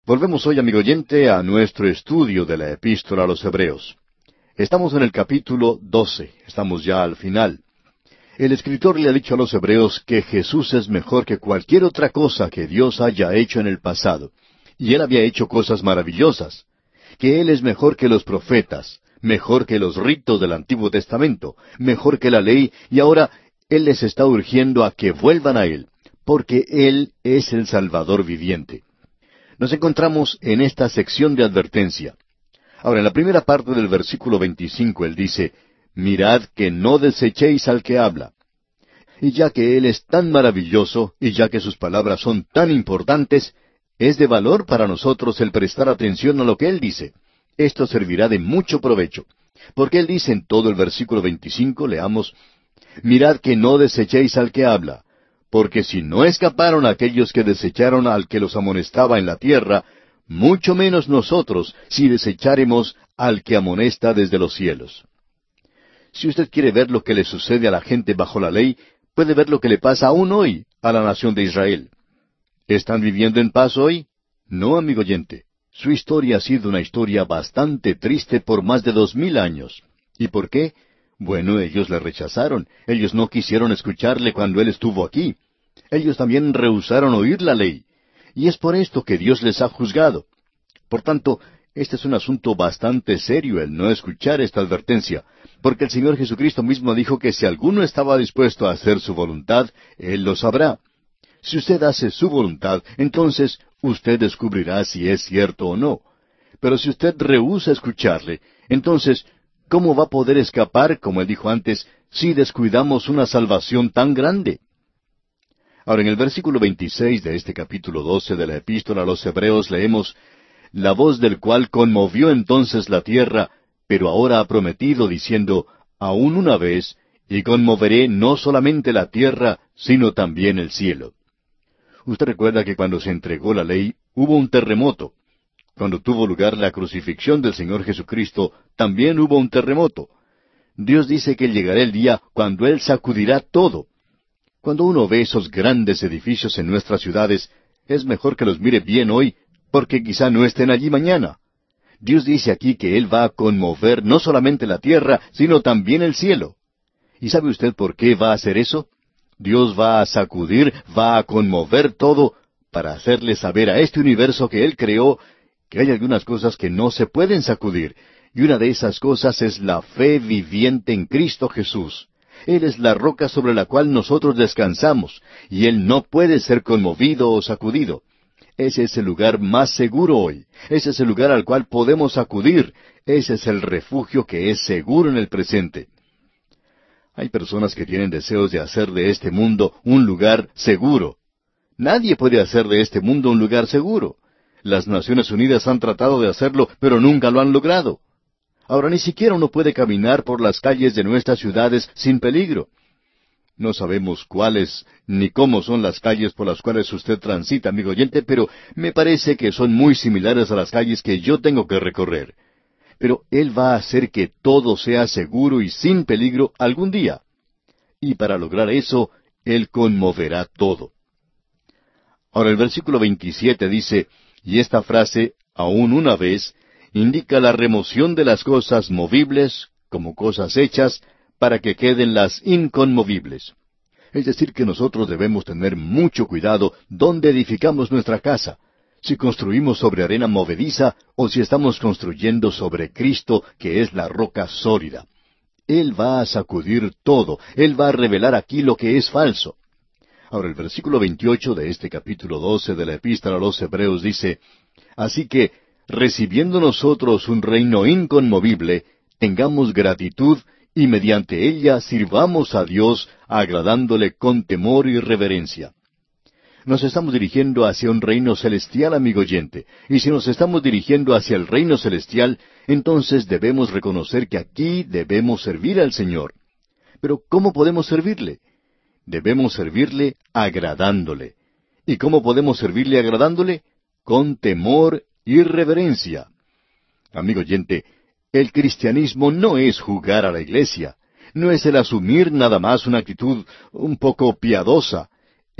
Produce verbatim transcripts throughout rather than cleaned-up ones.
Volvemos hoy, amigo oyente, a nuestro estudio de la Epístola a los Hebreos. Estamos en el capítulo doce, estamos ya al final. El escritor le ha dicho a los Hebreos que Jesús es mejor que cualquier otra cosa que Dios haya hecho en el pasado, y Él había hecho cosas maravillosas, que Él es mejor que los profetas, mejor que los ritos del Antiguo Testamento, mejor que la ley, y ahora Él les está urgiendo a que vuelvan a Él, porque Él es el Salvador viviente. Nos encontramos en esta sección de advertencia. Ahora, en la primera parte del versículo veinticinco, Él dice, «Mirad que no desechéis al que habla». Y ya que Él es tan maravilloso, y ya que sus palabras son tan importantes, es de valor para nosotros el prestar atención a lo que Él dice. Esto servirá de mucho provecho. Porque Él dice en todo el versículo veinticinco, leamos, «Mirad que no desechéis al que habla». Porque si no escaparon aquellos que desecharon al que los amonestaba en la tierra, mucho menos nosotros si desecháremos al que amonesta desde los cielos. Si usted quiere ver lo que le sucede a la gente bajo la ley, puede ver lo que le pasa aún hoy a la nación de Israel. ¿Están viviendo en paz hoy? No, amigo oyente. Su historia ha sido una historia bastante triste por más de dos mil años. ¿Y por qué? Bueno, ellos le rechazaron. Ellos no quisieron escucharle cuando Él estuvo aquí. Ellos también rehusaron oír la ley. Y es por esto que Dios les ha juzgado. Por tanto, este es un asunto bastante serio el no escuchar esta advertencia, porque el Señor Jesucristo mismo dijo que si alguno estaba dispuesto a hacer su voluntad, Él lo sabrá. Si usted hace su voluntad, entonces usted descubrirá si es cierto o no. Pero si usted rehúsa escucharle, entonces, ¿cómo va a poder escapar, como Él dijo antes, si descuidamos una salvación tan grande? Ahora, en el versículo veintiséis de este capítulo doce de la Epístola a los Hebreos leemos, «La voz del cual conmovió entonces la tierra, pero ahora ha prometido, diciendo, aún una vez, y conmoveré no solamente la tierra, sino también el cielo». Usted recuerda que cuando se entregó la ley, hubo un terremoto. Cuando tuvo lugar la crucifixión del Señor Jesucristo, también hubo un terremoto. Dios dice que llegará el día cuando Él sacudirá todo. Cuando uno ve esos grandes edificios en nuestras ciudades, es mejor que los mire bien hoy, porque quizá no estén allí mañana. Dios dice aquí que Él va a conmover no solamente la tierra, sino también el cielo. ¿Y sabe usted por qué va a hacer eso? Dios va a sacudir, va a conmover todo, para hacerle saber a este universo que Él creó, que hay algunas cosas que no se pueden sacudir, y una de esas cosas es la fe viviente en Cristo Jesús. Él es la roca sobre la cual nosotros descansamos, y Él no puede ser conmovido o sacudido. Ese es el lugar más seguro hoy. Ese es el lugar al cual podemos acudir. Ese es el refugio que es seguro en el presente. Hay personas que tienen deseos de hacer de este mundo un lugar seguro. Nadie puede hacer de este mundo un lugar seguro. Las Naciones Unidas han tratado de hacerlo, pero nunca lo han logrado. Ahora ni siquiera uno puede caminar por las calles de nuestras ciudades sin peligro. No sabemos cuáles ni cómo son las calles por las cuales usted transita, amigo oyente, pero me parece que son muy similares a las calles que yo tengo que recorrer. Pero Él va a hacer que todo sea seguro y sin peligro algún día. Y para lograr eso, Él conmoverá todo. Ahora el versículo veintisiete dice, y esta frase, aún una vez, indica la remoción de las cosas movibles, como cosas hechas, para que queden las inconmovibles. Es decir, que nosotros debemos tener mucho cuidado donde edificamos nuestra casa, si construimos sobre arena movediza o si estamos construyendo sobre Cristo, que es la roca sólida. Él va a sacudir todo, Él va a revelar aquí lo que es falso. Ahora el versículo veintiocho de este capítulo doce de la Epístola a los Hebreos dice, «Así que, recibiendo nosotros un reino inconmovible, tengamos gratitud, y mediante ella sirvamos a Dios, agradándole con temor y reverencia». Nos estamos dirigiendo hacia un reino celestial, amigo oyente, y si nos estamos dirigiendo hacia el reino celestial, entonces debemos reconocer que aquí debemos servir al Señor. Pero ¿cómo podemos servirle? Debemos servirle agradándole. ¿Y cómo podemos servirle agradándole? Con temor y reverencia. Amigo oyente, el cristianismo no es jugar a la iglesia, no es el asumir nada más una actitud un poco piadosa.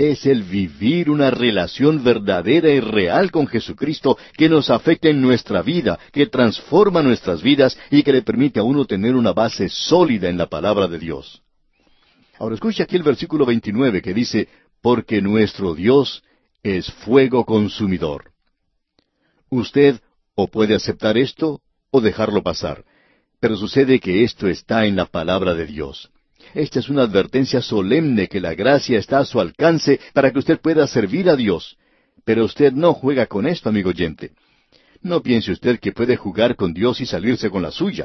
es el vivir una relación verdadera y real con Jesucristo que nos afecta en nuestra vida, que transforma nuestras vidas y que le permite a uno tener una base sólida en la palabra de Dios. Ahora escuche aquí el versículo veintinueve que dice, porque nuestro Dios es fuego consumidor. Usted o puede aceptar esto o dejarlo pasar, pero sucede que esto está en la palabra de Dios. Esta es una advertencia solemne que la gracia está a su alcance para que usted pueda servir a Dios. Pero usted no juega con esto, amigo oyente. No piense usted que puede jugar con Dios y salirse con la suya.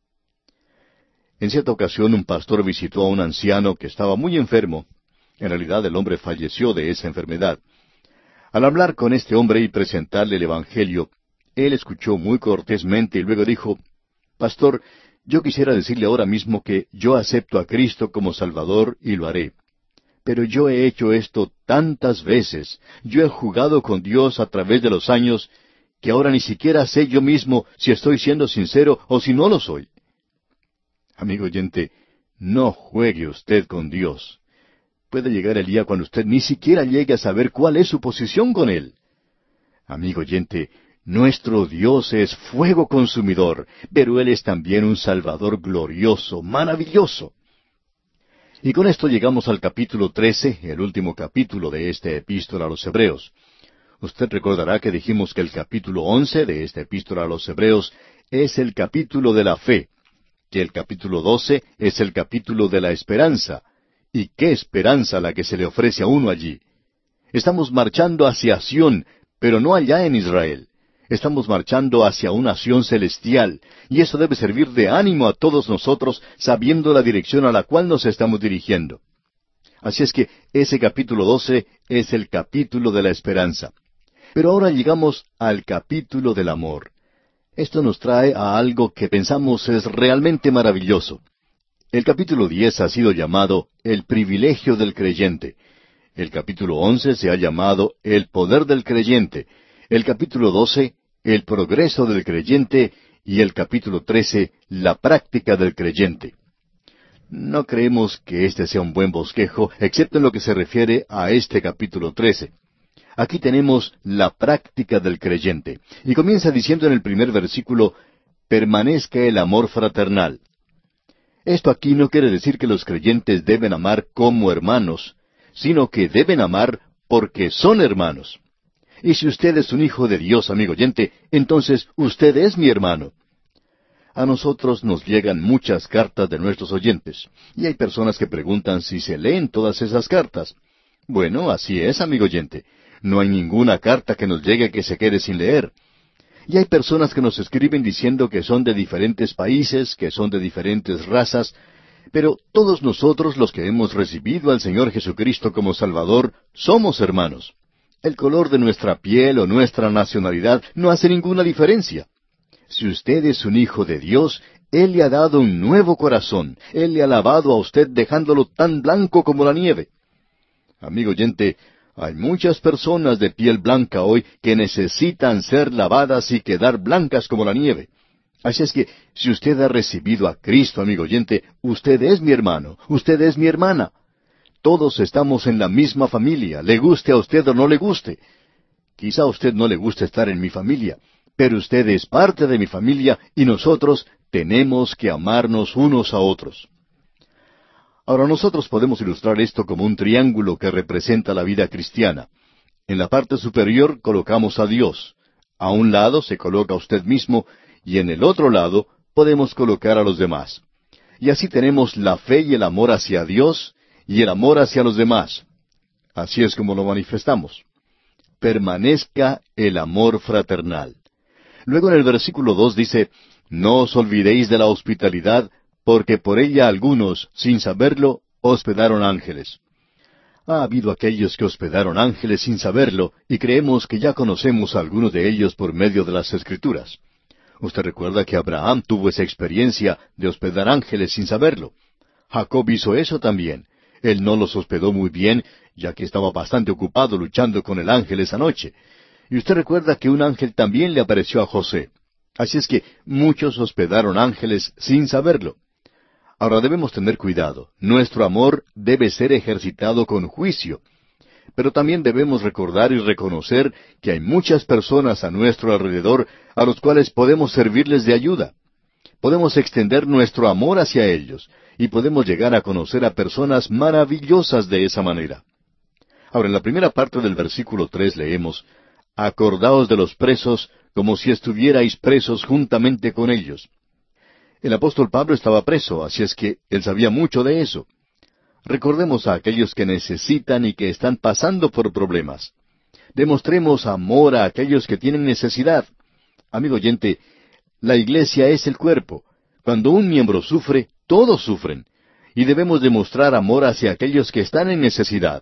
En cierta ocasión un pastor visitó a un anciano que estaba muy enfermo. En realidad el hombre falleció de esa enfermedad. Al hablar con este hombre y presentarle el Evangelio, él escuchó muy cortésmente y luego dijo, Pastor, yo quisiera decirle ahora mismo que yo acepto a Cristo como Salvador y lo haré. Pero yo he hecho esto tantas veces, yo he jugado con Dios a través de los años, que ahora ni siquiera sé yo mismo si estoy siendo sincero o si no lo soy. Amigo oyente, no juegue usted con Dios. Puede llegar el día cuando usted ni siquiera llegue a saber cuál es su posición con Él. Amigo oyente, nuestro Dios es fuego consumidor, pero Él es también un Salvador glorioso, maravilloso. Y con esto llegamos al capítulo trece, el último capítulo de esta epístola a los Hebreos. Usted recordará que dijimos que el capítulo once de esta epístola a los Hebreos es el capítulo de la fe, que el capítulo doce es el capítulo de la esperanza. ¿Y qué esperanza la que se le ofrece a uno allí? Estamos marchando hacia Sión, pero no allá en Israel. Estamos marchando hacia una Sión celestial, y eso debe servir de ánimo a todos nosotros, sabiendo la dirección a la cual nos estamos dirigiendo. Así es que ese capítulo doce es el capítulo de la esperanza. Pero ahora llegamos al capítulo del amor. Esto nos trae a algo que pensamos es realmente maravilloso. El capítulo diez ha sido llamado el privilegio del creyente. El capítulo once se ha llamado el poder del creyente. El capítulo doce, el progreso del creyente. Y el capítulo trece, la práctica del creyente. No creemos que este sea un buen bosquejo, excepto en lo que se refiere a este capítulo trece. Aquí tenemos la práctica del creyente. Y comienza diciendo en el primer versículo, permanezca el amor fraternal. Esto aquí no quiere decir que los creyentes deben amar como hermanos, sino que deben amar porque son hermanos. Y si usted es un hijo de Dios, amigo oyente, entonces usted es mi hermano. A nosotros nos llegan muchas cartas de nuestros oyentes, y hay personas que preguntan si se leen todas esas cartas. Bueno, así es, amigo oyente. No hay ninguna carta que nos llegue que se quede sin leer. Y hay personas que nos escriben diciendo que son de diferentes países, que son de diferentes razas, pero todos nosotros los que hemos recibido al Señor Jesucristo como Salvador, somos hermanos. El color de nuestra piel o nuestra nacionalidad no hace ninguna diferencia. Si usted es un hijo de Dios, Él le ha dado un nuevo corazón. Él le ha lavado a usted dejándolo tan blanco como la nieve. Amigo oyente, hay muchas personas de piel blanca hoy que necesitan ser lavadas y quedar blancas como la nieve. Así es que, si usted ha recibido a Cristo, amigo oyente, usted es mi hermano, usted es mi hermana. Todos estamos en la misma familia, le guste a usted o no le guste. Quizá a usted no le guste estar en mi familia, pero usted es parte de mi familia y nosotros tenemos que amarnos unos a otros. Ahora nosotros podemos ilustrar esto como un triángulo que representa la vida cristiana. En la parte superior colocamos a Dios. A un lado se coloca usted mismo y en el otro lado podemos colocar a los demás. Y así tenemos la fe y el amor hacia Dios y el amor hacia los demás. Así es como lo manifestamos. Permanezca el amor fraternal. Luego en el versículo dos dice, no os olvidéis de la hospitalidad, porque por ella algunos, sin saberlo, hospedaron ángeles. Ha habido aquellos que hospedaron ángeles sin saberlo, y creemos que ya conocemos a algunos de ellos por medio de las Escrituras. Usted recuerda que Abraham tuvo esa experiencia de hospedar ángeles sin saberlo. Jacob hizo eso también. Él no los hospedó muy bien, ya que estaba bastante ocupado luchando con el ángel esa noche. Y usted recuerda que un ángel también le apareció a José. Así es que muchos hospedaron ángeles sin saberlo. Ahora debemos tener cuidado. Nuestro amor debe ser ejercitado con juicio. pero también debemos recordar y reconocer que hay muchas personas a nuestro alrededor a los cuales podemos servirles de ayuda. Podemos extender nuestro amor hacia ellos y podemos llegar a conocer a personas maravillosas de esa manera. Ahora, en la primera parte del versículo tres leemos, «Acordaos de los presos como si estuvierais presos juntamente con ellos». El apóstol Pablo estaba preso, así es que él sabía mucho de eso. Recordemos a aquellos que necesitan y que están pasando por problemas. Demostremos amor a aquellos que tienen necesidad. Amigo oyente, la iglesia es el cuerpo. Cuando un miembro sufre, todos sufren. Y debemos demostrar amor hacia aquellos que están en necesidad.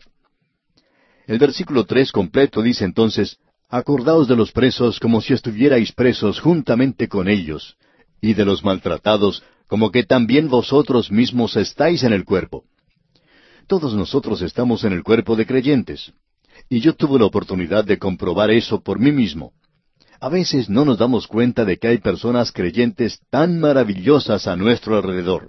El versículo tres completo dice entonces, «Acordaos de los presos como si estuvierais presos juntamente con ellos, y de los maltratados como que también vosotros mismos estáis en el cuerpo». Todos nosotros estamos en el cuerpo de creyentes. Y yo tuve la oportunidad de comprobar eso por mí mismo. A veces no nos damos cuenta de que hay personas creyentes tan maravillosas a nuestro alrededor.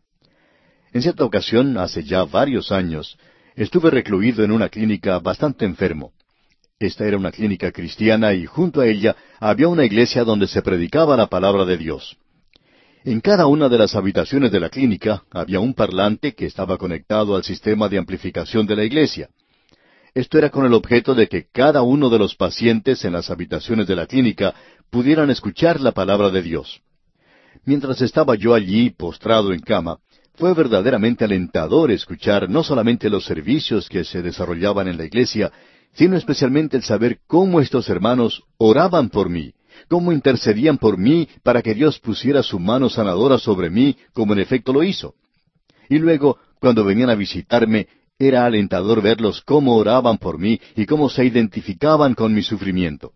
En cierta ocasión, hace ya varios años, estuve recluido en una clínica bastante enfermo. Esta era una clínica cristiana y junto a ella había una iglesia donde se predicaba la palabra de Dios. En cada una de las habitaciones de la clínica había un parlante que estaba conectado al sistema de amplificación de la iglesia. Esto era con el objeto de que cada uno de los pacientes en las habitaciones de la clínica pudieran escuchar la palabra de Dios. Mientras estaba yo allí, postrado en cama, fue verdaderamente alentador escuchar no solamente los servicios que se desarrollaban en la iglesia, sino especialmente el saber cómo estos hermanos oraban por mí, cómo intercedían por mí para que Dios pusiera su mano sanadora sobre mí, como en efecto lo hizo. Y luego, cuando venían a visitarme, era alentador verlos cómo oraban por mí y cómo se identificaban con mi sufrimiento.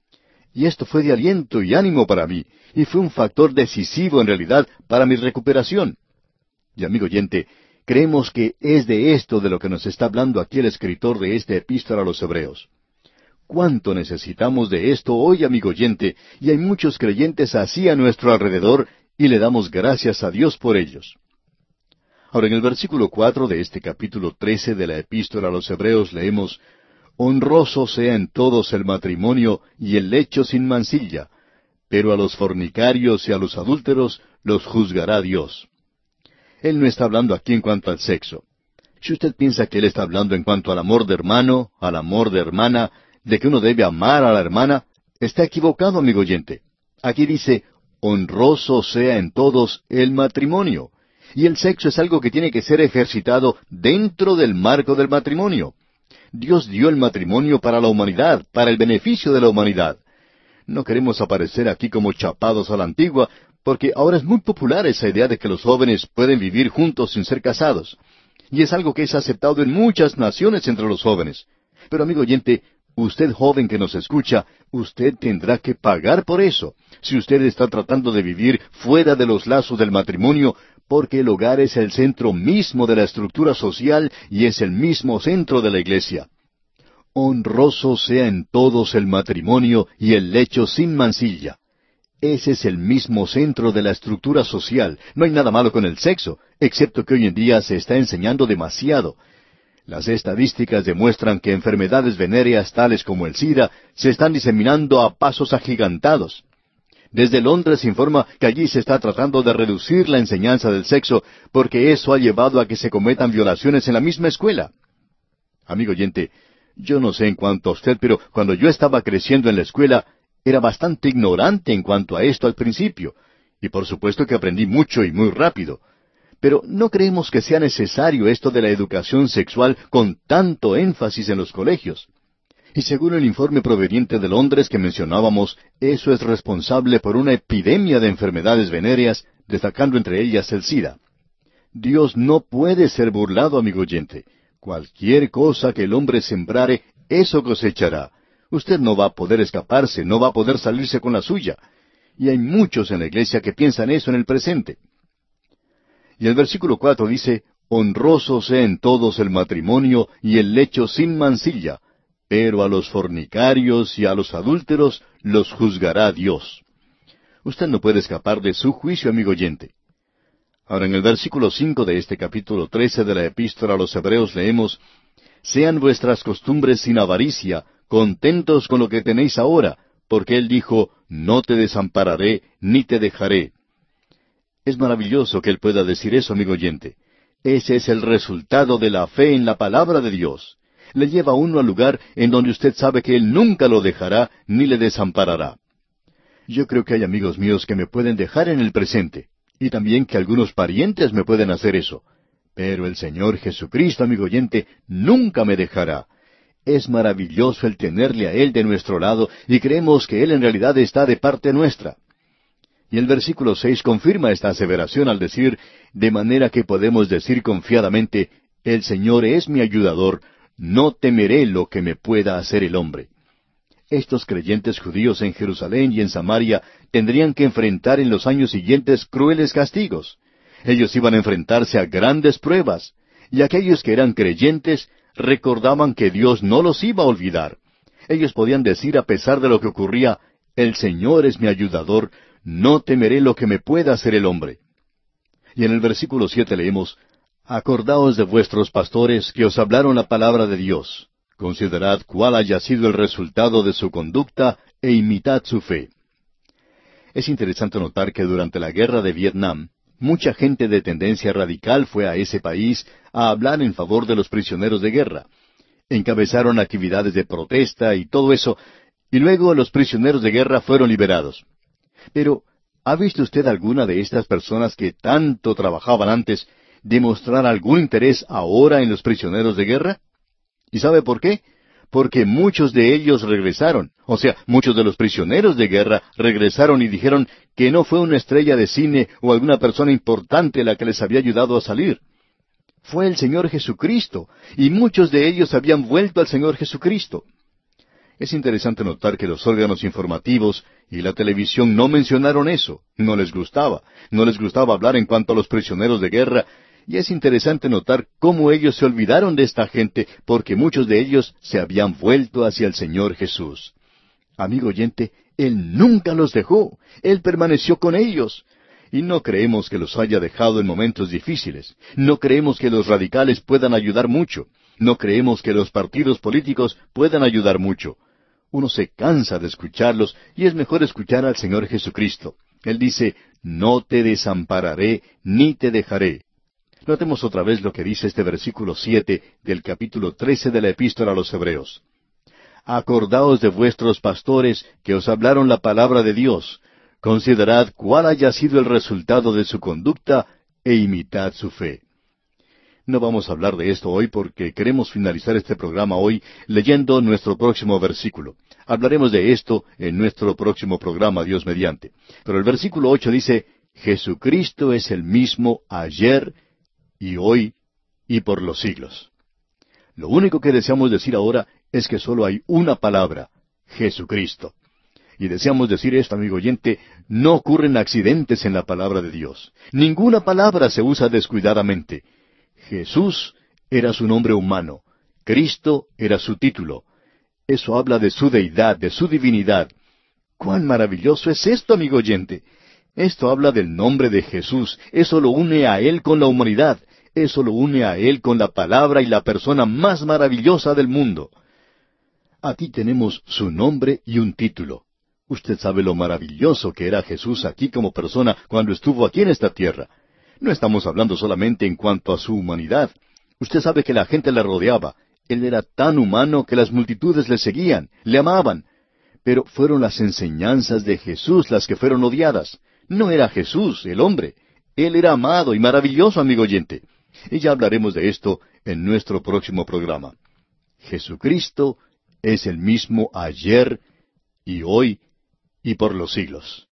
Y esto fue de aliento y ánimo para mí, y fue un factor decisivo en realidad para mi recuperación. Y amigo oyente, creemos que es de esto de lo que nos está hablando aquí el escritor de esta epístola a los Hebreos. ¿Cuánto necesitamos de esto hoy, amigo oyente? Y hay muchos creyentes así a nuestro alrededor, y le damos gracias a Dios por ellos. Ahora, en el versículo cuatro de este capítulo trece de la epístola a los Hebreos leemos, «Honroso sea en todos el matrimonio y el lecho sin mancilla, pero a los fornicarios y a los adúlteros los juzgará Dios». Él no está hablando aquí en cuanto al sexo. Si usted piensa que él está hablando en cuanto al amor de hermano, al amor de hermana, de que uno debe amar a la hermana, está equivocado, amigo oyente. Aquí dice, honroso sea en todos el matrimonio. Y el sexo es algo que tiene que ser ejercitado dentro del marco del matrimonio. Dios dio el matrimonio para la humanidad, para el beneficio de la humanidad. No queremos aparecer aquí como chapados a la antigua, porque ahora es muy popular esa idea de que los jóvenes pueden vivir juntos sin ser casados. Y es algo que es aceptado en muchas naciones entre los jóvenes. Pero amigo oyente, usted joven que nos escucha, usted tendrá que pagar por eso, si usted está tratando de vivir fuera de los lazos del matrimonio, porque el hogar es el centro mismo de la estructura social y es el mismo centro de la iglesia. Honroso sea en todos el matrimonio y el lecho sin mancilla. Ese es el mismo centro de la estructura social. No hay nada malo con el sexo, excepto que hoy en día se está enseñando demasiado. Las estadísticas demuestran que enfermedades venéreas tales como el SIDA se están diseminando a pasos agigantados. Desde Londres se informa que allí se está tratando de reducir la enseñanza del sexo porque eso ha llevado a que se cometan violaciones en la misma escuela. Amigo oyente, yo no sé en cuanto a usted, pero cuando yo estaba creciendo en la escuela, era bastante ignorante en cuanto a esto al principio, y por supuesto que aprendí mucho y muy rápido. Pero no creemos que sea necesario esto de la educación sexual con tanto énfasis en los colegios. Y según el informe proveniente de Londres que mencionábamos, eso es responsable por una epidemia de enfermedades venéreas, destacando entre ellas el SIDA. Dios no puede ser burlado, amigo oyente. Cualquier cosa que el hombre sembrare, eso cosechará. Usted no va a poder escaparse, no va a poder salirse con la suya. Y hay muchos en la iglesia que piensan eso en el presente. Y el versículo cuatro dice, honroso sea en todos el matrimonio y el lecho sin mancilla, pero a los fornicarios y a los adúlteros los juzgará Dios. Usted no puede escapar de su juicio, amigo oyente. Ahora en el versículo cinco de este capítulo trece de la epístola a los Hebreos leemos, Sean vuestras costumbres sin avaricia, contentos con lo que tenéis ahora, porque Él dijo, no te desampararé, ni te dejaré. Es maravilloso que Él pueda decir eso, amigo oyente. Ese es el resultado de la fe en la palabra de Dios. Le lleva a uno al lugar en donde usted sabe que Él nunca lo dejará, ni le desamparará. Yo creo que hay amigos míos que me pueden dejar en el presente, y también que algunos parientes me pueden hacer eso. Pero el Señor Jesucristo, amigo oyente, nunca me dejará. Es maravilloso el tenerle a Él de nuestro lado, y creemos que Él en realidad está de parte nuestra. Y el versículo seis confirma esta aseveración al decir, de manera que podemos decir confiadamente, el Señor es mi ayudador, no temeré lo que me pueda hacer el hombre. Estos creyentes judíos en Jerusalén y en Samaria tendrían que enfrentar en los años siguientes crueles castigos. Ellos iban a enfrentarse a grandes pruebas, y aquellos que eran creyentes recordaban que Dios no los iba a olvidar. Ellos podían decir a pesar de lo que ocurría, el Señor es mi ayudador, no temeré lo que me pueda hacer el hombre. Y en el versículo siete leemos, Acordaos de vuestros pastores que os hablaron la palabra de Dios. Considerad cuál haya sido el resultado de su conducta e imitad su fe. Es interesante notar que durante la guerra de Vietnam, mucha gente de tendencia radical fue a ese país a hablar en favor de los prisioneros de guerra. Encabezaron actividades de protesta y todo eso, y luego los prisioneros de guerra fueron liberados. Pero, ¿ha visto usted alguna de estas personas que tanto trabajaban antes demostrar algún interés ahora en los prisioneros de guerra? ¿Y sabe por qué? Porque muchos de ellos regresaron, o sea, muchos de los prisioneros de guerra regresaron y dijeron que no fue una estrella de cine o alguna persona importante la que les había ayudado a salir. Fue el Señor Jesucristo, y muchos de ellos habían vuelto al Señor Jesucristo. Es interesante notar que los órganos informativos y la televisión no mencionaron eso, no les gustaba, no les gustaba hablar en cuanto a los prisioneros de guerra, y es interesante notar cómo ellos se olvidaron de esta gente, porque muchos de ellos se habían vuelto hacia el Señor Jesús. Amigo oyente, Él nunca los dejó, Él permaneció con ellos. Y no creemos que los haya dejado en momentos difíciles, no creemos que los radicales puedan ayudar mucho, no creemos que los partidos políticos puedan ayudar mucho. Uno se cansa de escucharlos y es mejor escuchar al Señor Jesucristo. Él dice, no te desampararé ni te dejaré. Notemos otra vez lo que dice este versículo siete del capítulo trece de la Epístola a los Hebreos. Acordaos de vuestros pastores que os hablaron la palabra de Dios. Considerad cuál haya sido el resultado de su conducta e imitad su fe. No vamos a hablar de esto hoy porque queremos finalizar este programa hoy leyendo nuestro próximo versículo. Hablaremos de esto en nuestro próximo programa, Dios mediante. Pero el versículo ocho dice, Jesucristo es el mismo ayer y hoy y por los siglos. Lo único que deseamos decir ahora es que solo hay una palabra, Jesucristo. Y deseamos decir esto, amigo oyente, no ocurren accidentes en la palabra de Dios. Ninguna palabra se usa descuidadamente. Jesús era su nombre humano. Cristo era su título. Eso habla de su deidad, de su divinidad. ¡Cuán maravilloso es esto, amigo oyente! Esto habla del nombre de Jesús. Eso lo une a Él con la humanidad. Eso lo une a Él con la palabra y la persona más maravillosa del mundo. Aquí tenemos su nombre y un título. Usted sabe lo maravilloso que era Jesús aquí como persona cuando estuvo aquí en esta tierra. No estamos hablando solamente en cuanto a su humanidad. Usted sabe que la gente le rodeaba. Él era tan humano que las multitudes le seguían, le amaban. Pero fueron las enseñanzas de Jesús las que fueron odiadas. No era Jesús, el hombre. Él era amado y maravilloso, amigo oyente. Y ya hablaremos de esto en nuestro próximo programa. Jesucristo es el mismo ayer y hoy y por los siglos.